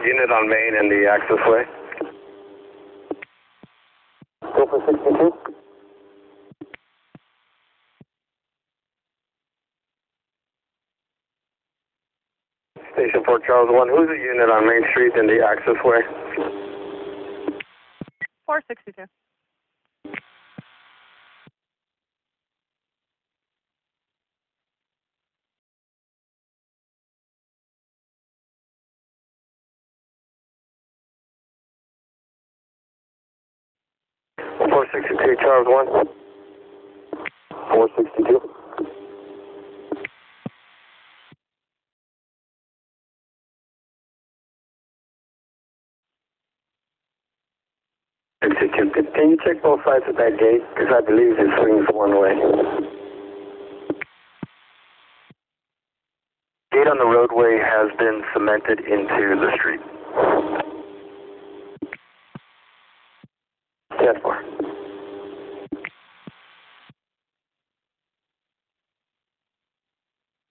Unit on Main and the access way. Go for 62. Station 4 Charles 1, who's the unit on Main Street and the access way? 462. Four 462 Charles 1. 462. Can you check both sides of that gate? Because I believe it swings one way. Gate on the roadway has been cemented into the street. 10-4.